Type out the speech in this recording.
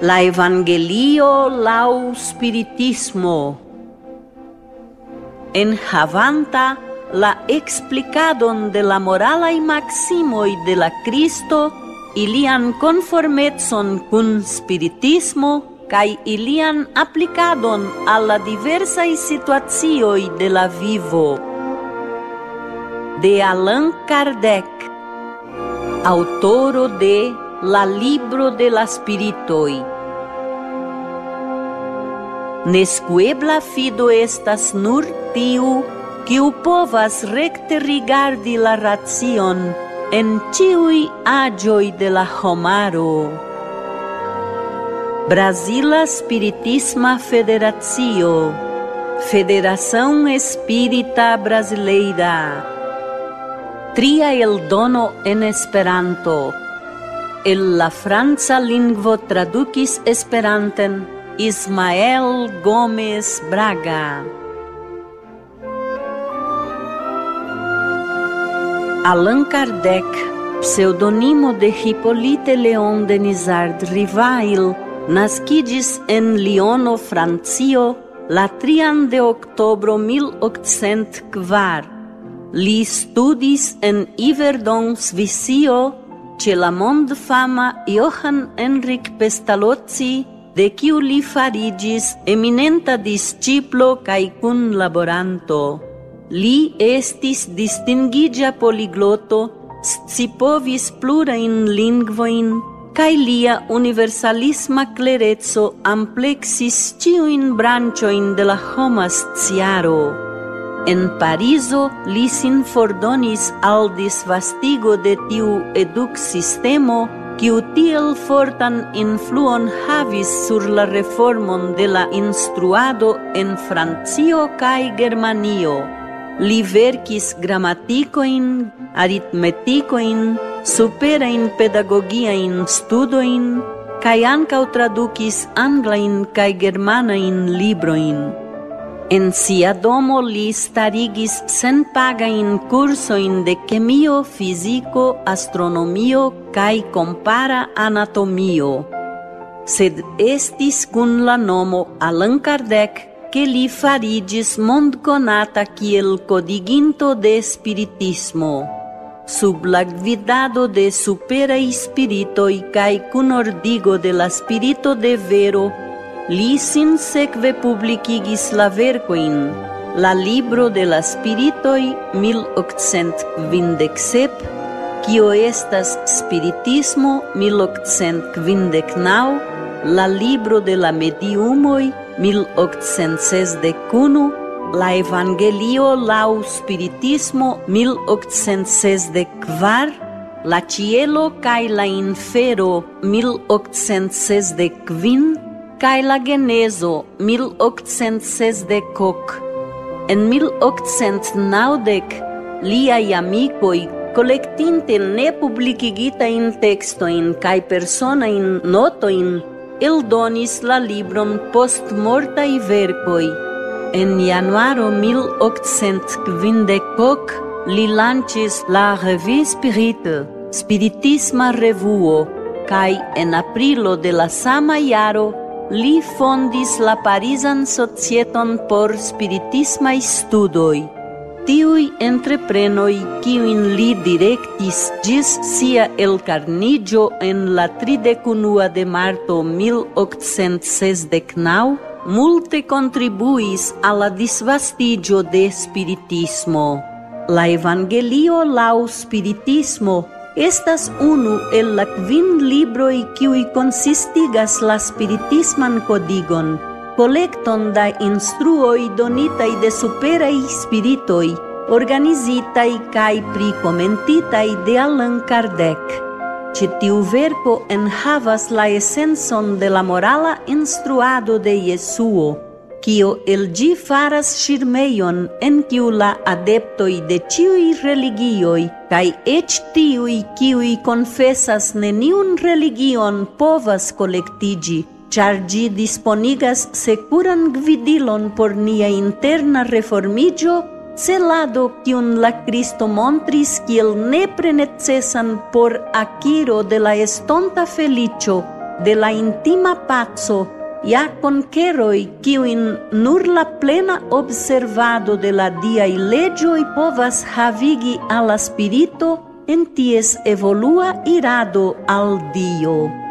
La Evangelio laŭ Spiritismo. Enhavanta la explicadon de la moralaj maksimoj de la Cristo, ilian konformecon kun Spiritismo kaj ilian aplikadon al la diversaj situacioj de la vivo. De Allan Kardec, autoro de La Libro de la Spiritoj. Neskuebla fido estas nur tiu, kiu povas rekte rigardi la racion en ĉiuj aĝoj de la homaro. Brazila Spiritisma Federacio, Federação Espírita Brasileira. Tria eldono en Esperanto. El la franca lingvo tradukis Esperanten Ismael Gómez Braga. Allan Kardec, pseudonimo de Hippolyte Léon Denisard Rivail, naskiĝis en Liono, Francio, la 3 de oktobro 1804. Li studis en Yverdon, Svisio, ĉe la mondfama Johann Henrik Pestalozzi, de kiu li fariĝis eminenta disĉiplo kaj kunlaboranto. Li estis distingiĝa poligloto, scipovis plurajn lingvojn, kaj lia universalisma klereco ampleksis ĉiujn branĉojn de la homa sciaro. En Parizo li sin fordonis al disvastigo de tiu eduksistemo, kiu tiel fortan influon havis sur la reformon de la instruado en Francio kaj Germanio. Li verkis gramatikojn, aritmetikojn, superajn pedagogiajn studojn, kaj ankaŭ tradukis anglajn kaj germanajn librojn. En sia domo li starigis senpagajn kursojn de kemio, fiziko, astronomio kaj kompara anatomio. Sed estis kun la nomo Allan Kardec ke li fariĝis mondkonata kiel kodiginto de Spiritismo. Sub la gvidado de superaj spiritoj kaj kunordigo de la Spirito de Vero, li sinsekve publikigis la verkojn La Libro de la Spiritoj 1857, kio estas Spiritismo 1859, La Libro de la Mediumoj 1861, La Evangelio laŭ Spiritismo 1864, La Ĉielo kaj la Infero 1865, kaj la Genezo 1860. En 1890 liaj amikoj, kolektinte nepublikigitajn tekstojn kaj personajn notojn, eldonis la libron postmortaj verkoj. En januaro 1850 li lanĉis la Revue Spirite, spiritisma revuo, kaj en aprilo de la sama jaro li fondis la Parizan Societon por spiritismaj studoj. Tiuj entreprenoj, kiujn li direktis ĝis sia elkarniĝo en la 31 de marto 1869, multe kontribuis al la disvastiĝo de spiritismo. La Evangelio laŭ Spiritismo estas unu el la 5 libroj kiuj konsistigas la spiritisman kodigon, kolekton da instruoj donitaj de superaj spiritoj, organizitaj kaj prikomentitaj de Allan Kardec. Ĉi tiu verko enhavas la esencon de la morala instruado de Jesuo, kio el ĝi faras ŝirmejon en kiu la adeptoj de ĉiuj religioj kaj eĉ tiuj, kiuj konfesas neniun religion, povas kolektiĝi, ĉar ĝi disponigas sekuran gvidilon por nia interna reformiĝo, celado kiun la Kristo montris kiel nepre necesan por akiro de la estonta feliĉo de la intima paco, ja conqueroi, kiuin nur la plena observado de la diai legioi povas havigi alla spirito en ties evolua irado al Dio.